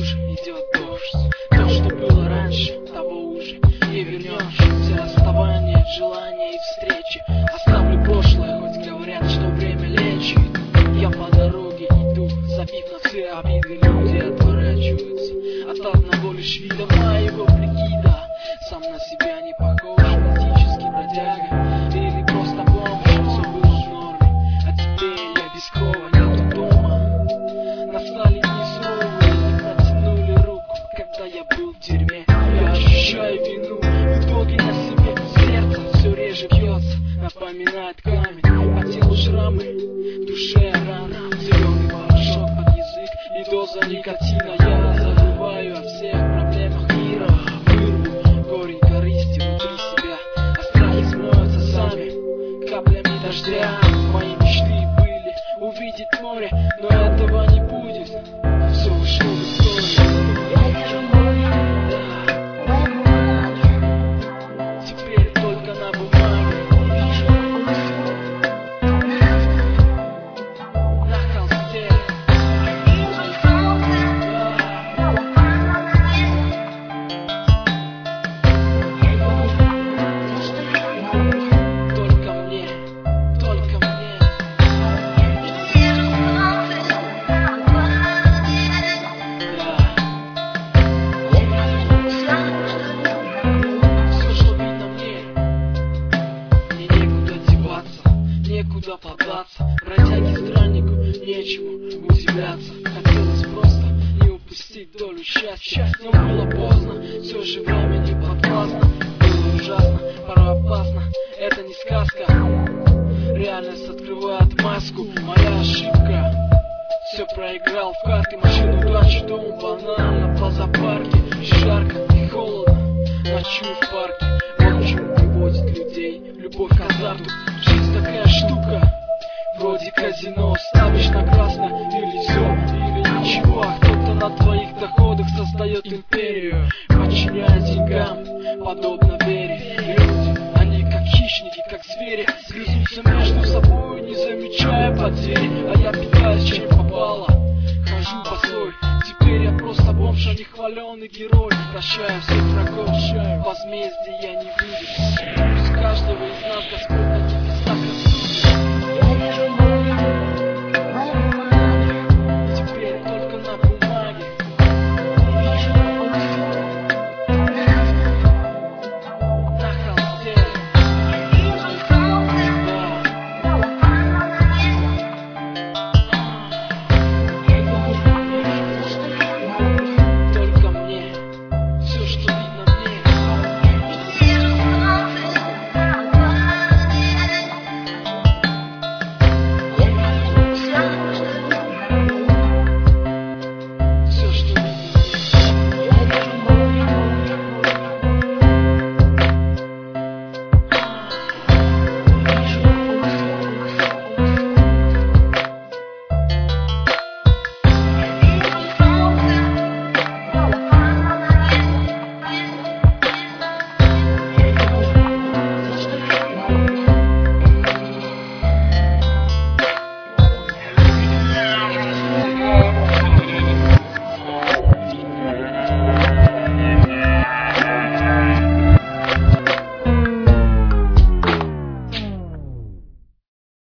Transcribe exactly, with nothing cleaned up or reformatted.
хуже, идет дождь. То, что было раньше, того уже не вернешь. Все расставания, желания и встречи оставлю прошлое, хоть говорят, что время лечит. Я по дороге иду, забив на все обиды. Люди отворачиваются от одного лишь вида моего прикида. Сам на себя не похож, этический бродяга или просто бомж. Все было в норме, а теперь я без крова, нету дома. Настали дни суровые, не протянули руку, когда я был в дерьме. Я ощущаю вину, в итоге на себе сердце все реже бьется, напоминает камень. По телу шрамы, в душе рана, зеленый порошок под язык и доза никотина. Я забываю о всех проблемах мира, вырву горе и корысти внутри себя, а страхи смоются сами каплями дождя. Мои мечты были увидеть море, но этого не будет. Все ушло в историю. Теперь только на бумаге вижу, на холсте. Только мне, только мне. Все, что видно мне, мне некуда деваться, некуда податься. Бродяге страннику нечему удивляться. Хотелось просто не упустить долю счастья, но было поздно, все же время не подвластно. Было ужасно, порой опасно, это не сказка. Реальность открывает маску, моя ошибка. Все проиграл в карты, машину, дачу, дом, банально по зоопарке. Жарко и холодно, ночую в парке. Вот к чему приводит людей любовь к азарту. Жизнь такая штука, вроде казино. Ставишь на красное или все, или ничего. А кто-то на твоих доходах создает империю, подчиняя деньгам, подобно вере. Люди, они как хищники, как звери, грызутся между собой, не замечая потери. А я питаюсь чем попало, хожу босой. Теперь я просто бомж, а не хваленый герой. Прощаю всех врагов, возмездия не видит. Пусть каждого из нас Господь